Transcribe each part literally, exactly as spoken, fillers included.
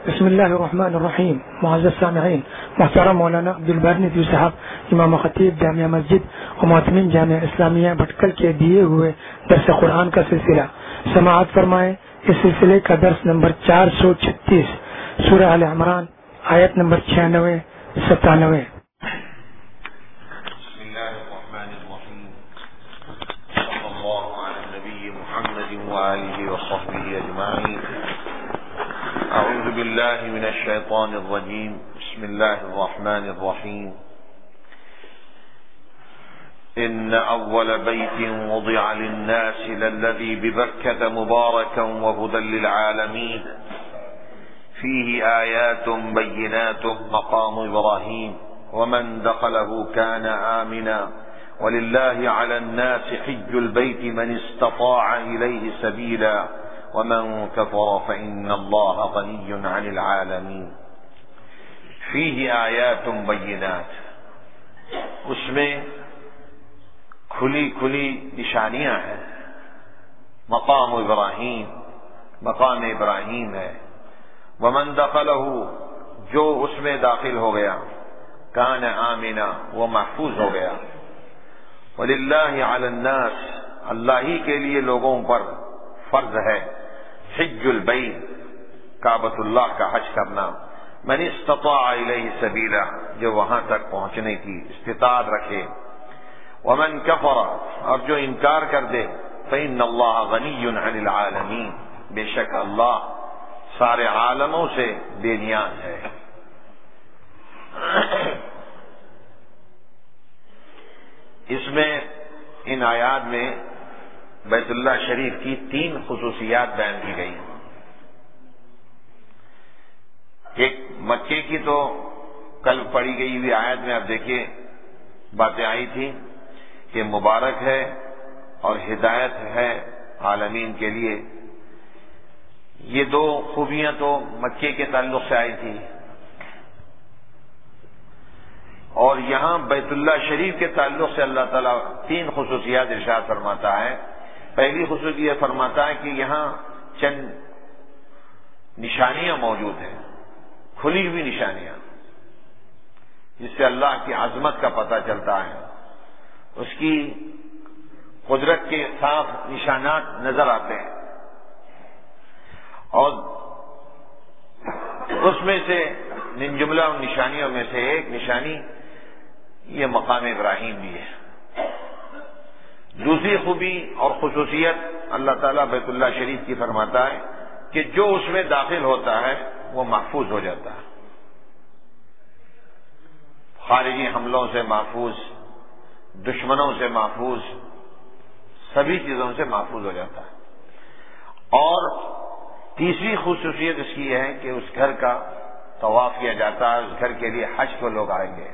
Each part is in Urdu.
بسم اللہ الرحمن الرحیم. معزز سامعین، محترم مولانا عبدالباری ندوی صاحب امام خطیب جامعہ مسجد و معتمین جامعہ اسلامیہ بھٹکل کے دیے ہوئے درس قرآن کا سلسلہ سماعت فرمائیں. اس سلسلے کا درس نمبر چار سو چھتیس، سورہ آل عمران، آیت نمبر چھیانوے ستانوے. وآله وصحبه أجمعين. أعوذ بالله من الشيطان الرجيم. بسم الله الرحمن الرحيم. إن أول بيت وضع للناس للذي ببكة مباركا وهدى للعالمين فيه آيات بينات مقام إبراهيم ومن دخله كان آمنا ولله على الناس حج البيت من استطاع إليه سبيلا ومن كفر فإن الله غني عن العالمين فيه آيات بينات. اس میں کھلی کھلی نشانیاں ہیں. مقام ابراہیم، مقام ابراہیم ہے. ومن دخلہ، جو اس میں داخل ہو گیا، کان آمنا، وہ محفوظ ہو گیا. وَلِلَّهِ عَلَى النَّاسِ، اللہ ہی کے لیے لوگوں پر فرض ہے حج البیت، کعبۃ اللہ کا حج کرنا. من استطاع الیہ سبیلا، جو وہاں تک پہنچنے کی استطاعت رکھے. ومن کفر، اور جو انکار کر دے، فإن اللہ غنی عن العالمین، بے شک اللہ سارے عالموں سے بے نیاز ہے. اس میں ان آیات میں بیت اللہ شریف کی تین خصوصیات بیان کی گئی. ایک مکے کی تو کل پڑھی گئی ہوئی آیت میں آپ دیکھیے باتیں آئی تھی کہ مبارک ہے اور ہدایت ہے عالمین کے لیے. یہ دو خوبیاں تو مکے کے تعلق سے آئی تھی، اور یہاں بیت اللہ شریف کے تعلق سے اللہ تعالیٰ تین خصوصیات ارشاد فرماتا ہے. پہلی خصوصیت فرماتا ہے کہ یہاں چند نشانیاں موجود ہیں، کھلی ہوئی نشانیاں، جس سے اللہ کی عظمت کا پتہ چلتا ہے، اس کی قدرت کے صاف نشانات نظر آتے ہیں. اور اس میں سے من جملہ ان نشانیوں میں سے ایک نشانی یہ مقام ابراہیم بھی ہے. دوسری خوبی اور خصوصیت اللہ تعالیٰ بیت اللہ شریف کی فرماتا ہے کہ جو اس میں داخل ہوتا ہے وہ محفوظ ہو جاتا ہے، خارجی حملوں سے محفوظ، دشمنوں سے محفوظ، سبھی چیزوں سے محفوظ ہو جاتا ہے. اور تیسری خصوصیت اس کی ہے کہ اس گھر کا طواف کیا جاتا ہے. اس گھر کے لیے حج کو لوگ آئیں گے.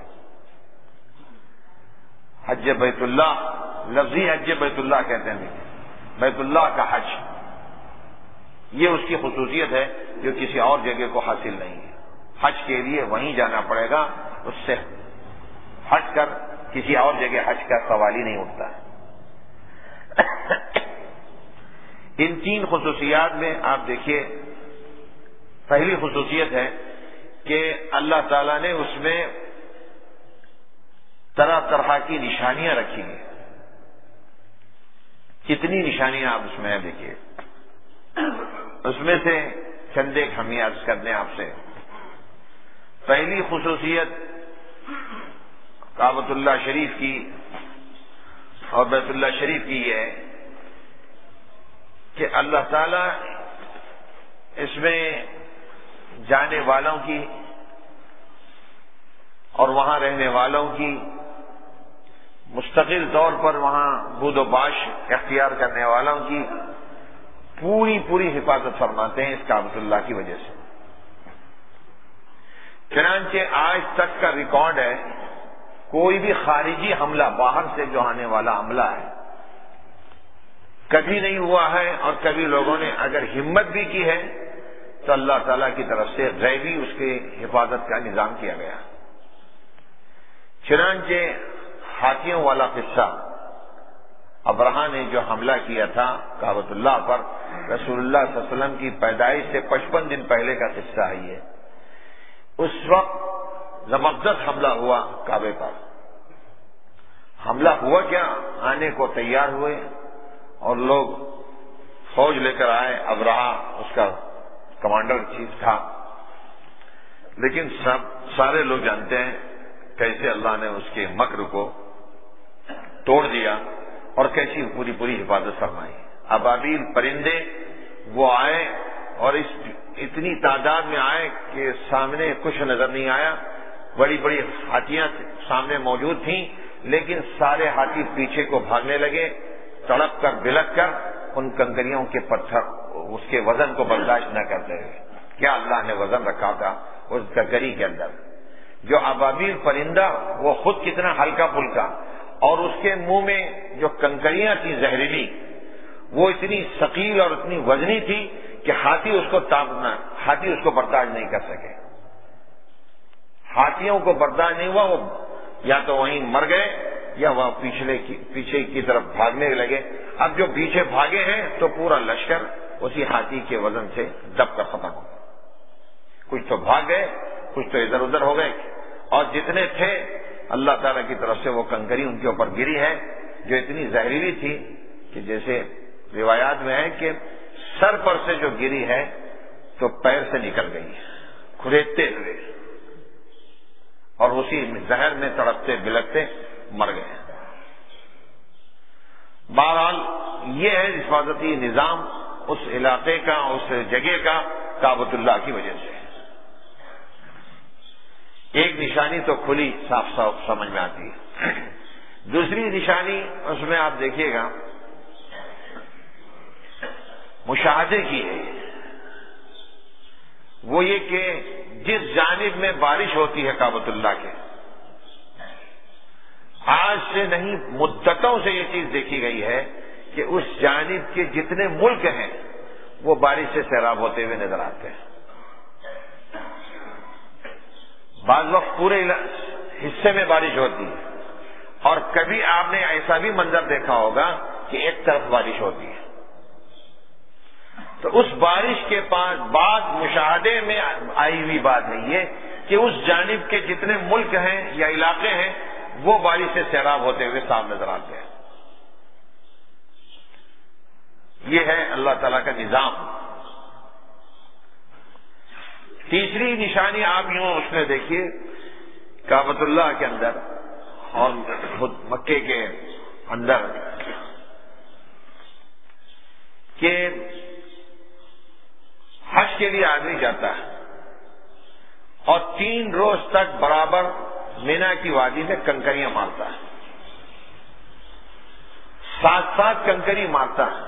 حج بیت اللہ، لفظی حج بیت اللہ کہتے ہیں، بیت اللہ کا حج، یہ اس کی خصوصیت ہے جو کسی اور جگہ کو حاصل نہیں ہے. حج کے لیے وہیں جانا پڑے گا، اس سے ہٹ کر کسی اور جگہ حج کا سوال ہی نہیں اٹھتا ہے. ان تین خصوصیات میں آپ دیکھیے، پہلی خصوصیت ہے کہ اللہ تعالیٰ نے اس میں طرح طرح کی نشانیاں رکھی ہیں. کتنی نشانیاں آپ اس میں ہیں دیکھیے. اس میں سے چند ایک ہم عرض کر دیں آپ سے. پہلی خصوصیت کعبۃ اللہ شریف کی اور بیت اللہ شریف کی یہ ہے کہ اللہ تعالیٰ اس میں جانے والوں کی اور وہاں رہنے والوں کی، مستقل طور پر وہاں بود و باش اختیار کرنے والوں کی پوری پوری حفاظت فرماتے ہیں اس کعبۃ اللہ کی وجہ سے. چنانچہ آج تک کا ریکارڈ ہے، کوئی بھی خارجی حملہ، باہر سے جو آنے والا حملہ ہے، کبھی نہیں ہوا ہے. اور کبھی لوگوں نے اگر ہمت بھی کی ہے تو اللہ تعالیٰ کی طرف سے غیبی اس کے حفاظت کا نظام کیا گیا. چنانچہ ہاتھیوں والا قصہ ابرہہ نے جو حملہ کیا تھا کعبۃ اللہ پر، رسول اللہ صلی اللہ علیہ وسلم کی پیدائش سے پچپن دن پہلے کا قصہ ہے یہ۔ اس وقت زبردست حملہ ہوا کعبے پر۔ حملہ ہوا کیا، آنے کو تیار ہوئے اور لوگ فوج لے کر آئے، ابرہہ اس کا کمانڈر چیف تھا، لیکن سب سارے لوگ جانتے ہیں کیسے اللہ نے اس کے مکر کو توڑ دیا اور کیسی پوری پوری حفاظت فرمائی۔ ابابیل پرندے وہ آئے اور اس اتنی تعداد میں آئے کہ سامنے کچھ نظر نہیں آیا، بڑی بڑی ہاتھیاں سامنے موجود تھیں، لیکن سارے ہاتھی پیچھے کو بھاگنے لگے، تڑپ کر بلک کر ان کنکریوں کے پتھر اس کے وزن کو برداشت نہ کرتے ہوئے۔ کیا اللہ نے وزن رکھا تھا اس کنکری کے اندر، جو ابابیل پرندہ وہ خود کتنا ہلکا پھلکا، اور اس کے منہ میں جو کنکریاں تھیں زہریلی وہ اتنی ثقیل اور اتنی وزنی تھی کہ ہاتھی اس کو تاپنا ہاتھی اس کو برداشت نہیں کر سکے۔ ہاتھیوں کو برداشت نہیں ہوا، وہ یا تو وہیں مر گئے یا وہ پچھلے کی پیچھے کی طرف بھاگنے لگے۔ اب جو پیچھے بھاگے ہیں تو پورا لشکر اسی ہاتھی کے وزن سے دب کر ختم ہو گیا۔ کچھ تو بھاگ گئے، کچھ تو ادھر ادھر ہو گئے، اور جتنے تھے اللہ تعالیٰ کی طرف سے وہ کنکری ان کے اوپر گری ہے جو اتنی زہریلی تھی کہ جیسے روایات میں ہے کہ سر پر سے جو گری ہے تو پیر سے نکل گئی کھریدتے ہوئے، اور اسی زہر میں تڑپتے بلکتے مر گئے۔ بہرحال یہ ہے حفاظتی نظام اس علاقے کا، اس جگہ کا کعبۃ اللہ کی وجہ سے۔ ایک نشانی تو کھلی صاف صاف سمجھ میں آتی ہے۔ دوسری نشانی اس میں آپ دیکھیے گا مشاہدے کی ہے، وہ یہ کہ جس جانب میں بارش ہوتی ہے کعبۃ اللہ کے، آج سے نہیں مدتوں سے یہ چیز دیکھی گئی ہے کہ اس جانب کے جتنے ملک ہیں وہ بارش سے سیراب ہوتے ہوئے نظر آتے ہیں۔ بعض وقت پورے حصے میں بارش ہوتی ہے، اور کبھی آپ نے ایسا بھی منظر دیکھا ہوگا کہ ایک طرف بارش ہوتی ہے۔ تو اس بارش کے پاس بعد مشاہدے میں آئی ہوئی بات ہے یہ کہ اس جانب کے جتنے ملک ہیں یا علاقے ہیں وہ بارش سے سیراب ہوتے ہوئے صاف نظر آتے ہیں۔ یہ ہے اللہ تعالیٰ کا نظام۔ تیسری نشانی آپ یوں اس میں دیکھیے کعبۃ اللہ کے اندر اور خود مکے کے اندر کہ حج کے لیے آدمی جاتا ہے اور تین روز تک برابر مینا کی وادی میں کنکریاں مارتا ہے، ساتھ ساتھ کنکری مارتا ہے۔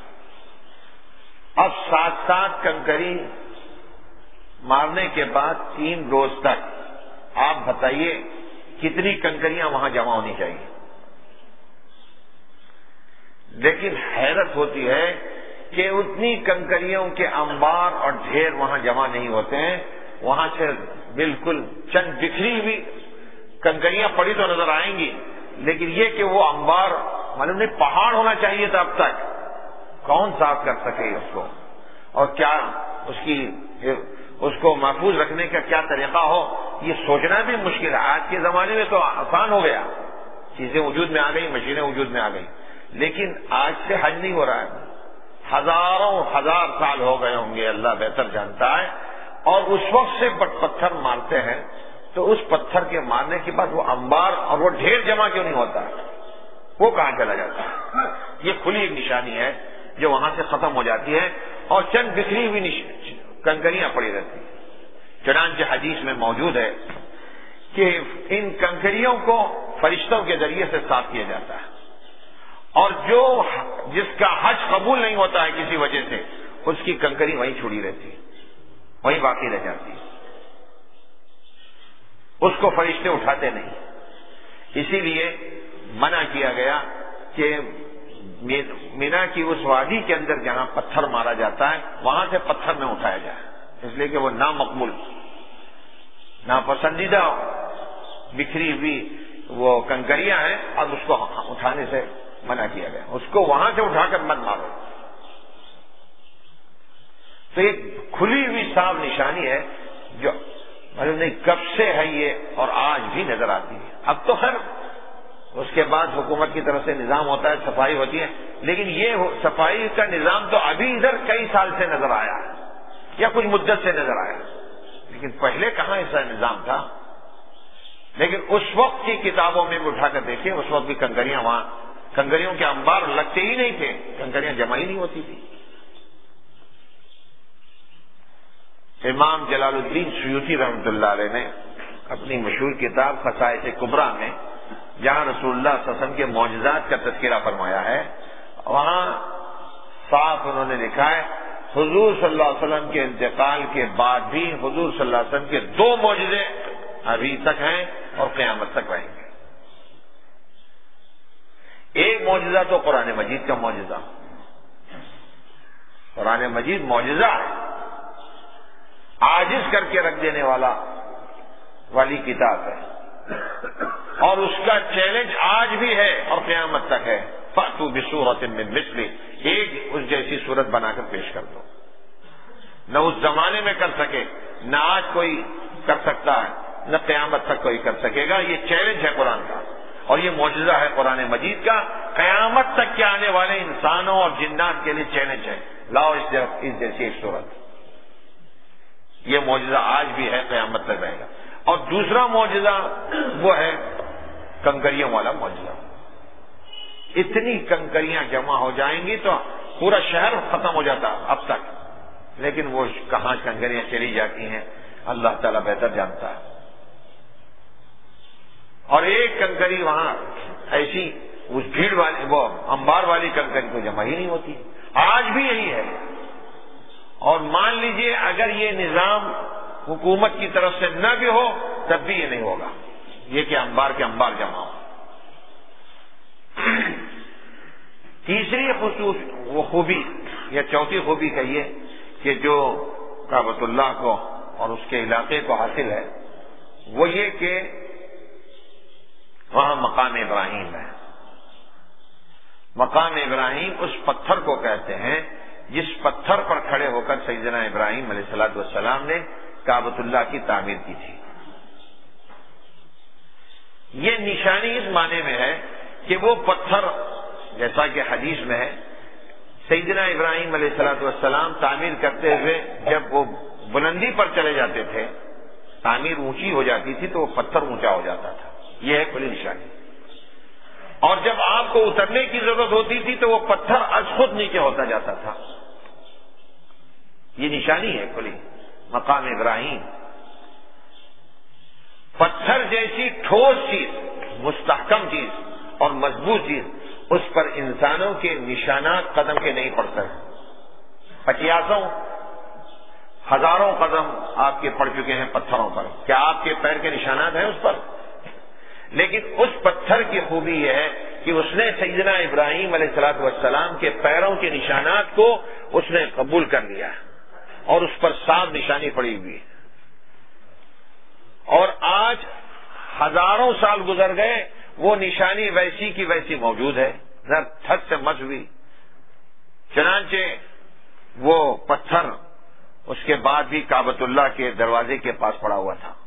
اب ساتھ ساتھ کنکری مارنے کے بعد تین روز تک آپ بتائیے کتنی کنکریاں وہاں جمع ہونی چاہیے۔ لیکن حیرت ہوتی ہے کہ اتنی کنکریوں کے انبار اور ڈھیر وہاں جمع نہیں ہوتے ہیں، وہاں سے بالکل چند بکھری ہوئی کنکریاں پڑی تو نظر آئیں گی، لیکن یہ کہ وہ انبار معلوم نہیں پہاڑ ہونا چاہیے تھا، اب تک کون صاف کر سکے اس کو، اور کیا اس کی اس کو محفوظ رکھنے کا کیا طریقہ ہو، یہ سوچنا بھی مشکل ہے۔ آج کے زمانے میں تو آسان ہو گیا، چیزیں وجود میں آ گئی، مشینیں وجود میں آ گئی، لیکن آج سے حج نہیں ہو رہا ہے، ہزاروں ہزار سال ہو گئے ہوں گے، اللہ بہتر جانتا ہے۔ اور اس وقت سے پتھر مارتے ہیں تو اس پتھر کے مارنے کے بعد وہ انبار اور وہ ڈھیر جمع کیوں نہیں ہوتا، وہ کہاں چلا جاتا ہے؟ یہ کھلی ایک نشانی ہے جو وہاں سے ختم ہو جاتی ہے، اور چند بکھری ہوئی کنکریاں پڑی رہتی ہیں۔ چنانچہ حدیث میں موجود ہے کہ ان کنکریوں کو فرشتوں کے ذریعے سے صاف کیا جاتا ہے، اور جو جس کا حج قبول نہیں ہوتا ہے کسی وجہ سے، اس کی کنکری وہیں چھڑی رہتی ہے، وہیں باقی رہ جاتی ہے، اس کو فرشتے اٹھاتے نہیں۔ اسی لیے منع کیا گیا کہ مینا کی اس وادی کے اندر جہاں پتھر مارا جاتا ہے وہاں سے پتھر نہ اٹھایا جائے، اس لیے کہ وہ نامقبول، ناپسندیدہ بکھری ہوئی وہ کنکریاں ہیں، اب اس کو اٹھانے سے منع کیا گیا، اس کو وہاں سے اٹھا کر مت مارو. تو ایک کھلی ہوئی صاف نشانی ہے جو معلوم نہیں کب سے ہے یہ اور آج بھی نظر آتی ہے. اب تو خیر اس کے بعد حکومت کی طرف سے نظام ہوتا ہے، صفائی ہوتی ہے، لیکن یہ صفائی کا نظام تو ابھی ادھر کئی سال سے نظر آیا ہے یا کچھ مدت سے نظر آیا، لیکن پہلے کہاں ایسا نظام تھا. لیکن اس وقت کی کتابوں میں بھی اٹھا کر دیکھیں، اس وقت بھی کنکریاں وہاں، کنکریوں کے انبار لگتے ہی نہیں تھے، کنکریاں جمع ہی نہیں ہوتی تھی. امام جلال الدین سیوطی رحمۃ اللہ علیہ نے اپنی مشہور کتاب خصائص کبریٰ میں جہاں رسول اللہ صلی اللہ علیہ وسلم کے معجزات کا تذکرہ فرمایا ہے، وہاں صاف انہوں نے لکھا ہے حضور صلی اللہ علیہ وسلم کے انتقال کے بعد بھی حضور صلی اللہ علیہ وسلم کے دو معجزے ابھی تک ہیں اور قیامت تک رہیں گے. ایک معجزہ تو قرآن مجید کا معجزہ، قرآن مجید معجزہ ہے، عاجز کر کے رکھ دینے والا والی کتاب ہے، اور اس کا چیلنج آج بھی ہے اور قیامت تک ہے. فَأْتُوا بِسُورَةٍ مِّن مِثْلِهِ، ایک اس جیسی صورت بنا کر پیش کر دو. نہ اس زمانے میں کر سکے، نہ آج کوئی کر سکتا ہے، نہ قیامت تک کوئی کر سکے گا. یہ چیلنج ہے قرآن کا اور یہ معجزہ ہے قرآن مجید کا. قیامت تک کے آنے والے انسانوں اور جنات کے لیے چیلنج ہے، لاؤ اس جیسی ایک صورت. یہ معجزہ آج بھی ہے، قیامت تک رہے گا. اور دوسرا معجزہ وہ ہے کنکریوں والا معجزہ. اتنی کنکریاں جمع ہو جائیں گی تو پورا شہر ختم ہو جاتا اب تک، لیکن وہ کہاں کنکریاں چلی جاتی ہیں اللہ تعالیٰ بہتر جانتا ہے. اور ایک کنکری وہاں ایسی اس بھیڑ والی وہ انبار والی کنکری کو جمع ہی نہیں ہوتی. آج بھی یہی ہے. اور مان لیجئے اگر یہ نظام حکومت کی طرف سے نہ بھی ہو تب بھی یہ نہیں ہوگا، یہ کہ انبار کے انبار جمع ہو. تیسری خصوص وہ خوبی یا چوتھی خوبی کہیے کہ جو کعبۃ اللہ کو اور اس کے علاقے کو حاصل ہے، وہ یہ کہ وہاں مقام ابراہیم ہے. مقام ابراہیم اس پتھر کو کہتے ہیں جس پتھر پر کھڑے ہو کر سیدنا ابراہیم علیہ الصلوۃ والسلام نے کعبۃ اللہ کی تعمیر کی تھی. یہ نشانی اس معنی میں ہے کہ وہ پتھر جیسا کہ حدیث میں ہے، سیدنا ابراہیم علیہ الصلوۃ والسلام تعمیر کرتے ہوئے جب وہ بلندی پر چلے جاتے تھے، تعمیر اونچی ہو جاتی تھی تو وہ پتھر اونچا ہو جاتا تھا. یہ ہے کھلی نشانی. اور جب آپ کو اترنے کی ضرورت ہوتی تھی تو وہ پتھر از خود نیچے ہوتا جاتا تھا. یہ نشانی ہے کھلی مقام ابراہیم. پتھر جیسی ٹھوس چیز، مستحکم چیز اور مضبوط چیز، اس پر انسانوں کے نشانات قدم کے نہیں پڑ سکتے. پچیاسوں ہزاروں قدم آپ کے پڑ چکے ہیں پتھروں پر، کیا آپ کے پیر کے نشانات ہیں اس پر؟ لیکن اس پتھر کی خوبی یہ ہے کہ اس نے سیدنا ابراہیم علیہ الصلوۃ والسلام کے پیروں کے نشانات کو اس نے قبول کر لیا اور اس پر صاف نشانی پڑی ہوئی. اور آج ہزاروں سال گزر گئے، وہ نشانی ویسی کی ویسی موجود ہے، نہ تھک سے مس ہوئی. چنانچہ وہ پتھر اس کے بعد بھی کعبۃ اللہ کے دروازے کے پاس پڑا ہوا تھا.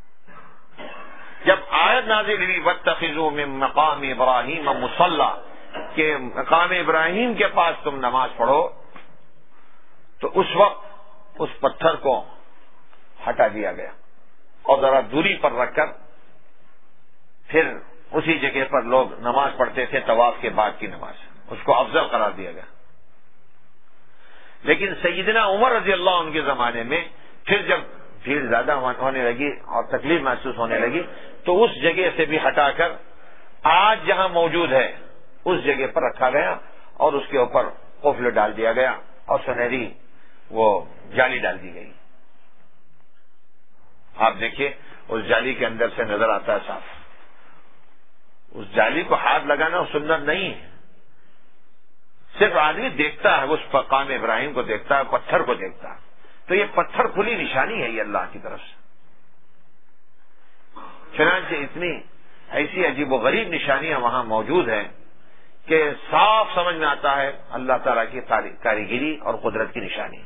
جب آیت نازل ہوئی وَاتَّخِذُوا مِن مَقَامِ إِبْرَاهِيمَ مُصَلًّى کہ مقام ابراہیم کے پاس تم نماز پڑھو، تو اس وقت اس پتھر کو ہٹا دیا گیا اور ذرا دوری پر رکھ کر پھر اسی جگہ پر لوگ نماز پڑھتے تھے طواف کے بعد کی نماز، اس کو افضل قرار دیا گیا. لیکن سیدنا عمر رضی اللہ عنہ کے زمانے میں پھر جب بھیڑ زیادہ ہونے لگی اور تکلیف محسوس ہونے لگی تو اس جگہ سے بھی ہٹا کر آج جہاں موجود ہے اس جگہ پر رکھا گیا اور اس کے اوپر قفل ڈال دیا گیا اور سنہری وہ جالی ڈال دی گئی. آپ دیکھیے اس جالی کے اندر سے نظر آتا ہے صاف. اس جالی کو ہاتھ لگانا سنت نہیں ہے، صرف آدمی دیکھتا ہے، اس مقام ابراہیم کو دیکھتا ہے، پتھر کو دیکھتا ہے. تو یہ پتھر کھلی نشانی ہے یہ اللہ کی طرف سے. چنانچہ اتنی ایسی عجیب و غریب نشانیاں وہاں موجود ہیں کہ صاف سمجھ میں آتا ہے اللہ تعالیٰ کی کاریگری اور قدرت کی نشانی.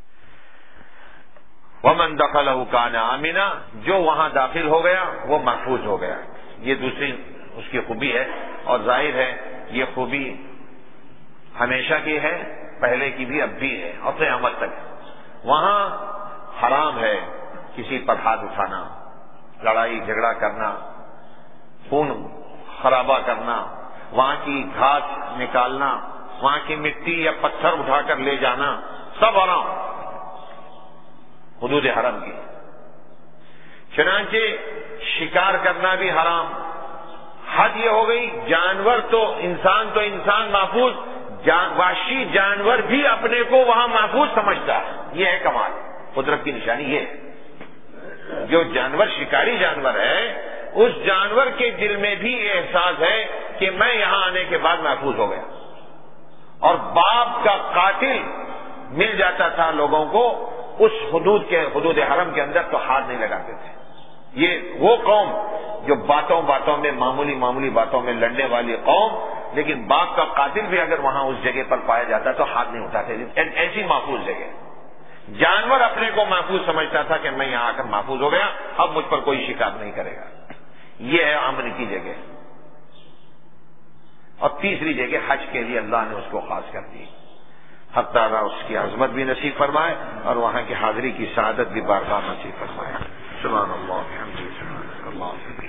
وَمَنْ دَخَلَهُ كَانَ آمِنًا، جو وہاں داخل ہو گیا وہ محفوظ ہو گیا. یہ دوسری اس کی خوبی ہے، اور ظاہر ہے یہ خوبی ہمیشہ کی ہے، پہلے کی بھی اب بھی ہے اور قیامت تک. وہاں حرام ہے کسی پر ہاتھ اٹھانا، لڑائی جھگڑا کرنا، خون خرابہ کرنا، وہاں کی گھاس نکالنا، وہاں کی مٹی یا پتھر اٹھا کر لے جانا، سب حرام، حدود حرم کی. چنانچہ شکار کرنا بھی حرام. حد یہ ہو گئی، جانور تو انسان تو انسان محفوظ، جان وحشی جانور بھی اپنے کو وہاں محفوظ سمجھتا ہے. یہ ہے کمال، قدرت کی نشانی یہ ہے. جو جانور شکاری جانور ہے اس جانور کے دل میں بھی یہ احساس ہے کہ میں یہاں آنے کے بعد محفوظ ہو گیا. اور باپ کا قاتل مل جاتا تھا لوگوں کو اس حدود کے حدود حرم کے اندر تو ہاتھ نہیں لگاتے تھے. یہ وہ قوم جو باتوں باتوں میں معمولی معمولی باتوں میں لڑنے والی قوم، لیکن باپ کا قاتل بھی اگر وہاں اس جگہ پر پایا جاتا تو ہاتھ نہیں اٹھاتے. ایسی محفوظ جگہ. جانور اپنے کو محفوظ سمجھتا تھا کہ میں یہاں آ کر محفوظ ہو گیا، اب مجھ پر کوئی شکار نہیں کرے گا. یہ ہے امن کی جگہ. اور تیسری جگہ حج کے لیے اللہ نے اس کو خاص کر دی. حق تعالیٰ اس کی عظمت بھی نصیب فرمائے اور وہاں کی حاضری کی سعادت بھی بار بار نصیب فرمائے. سبحان اللہ.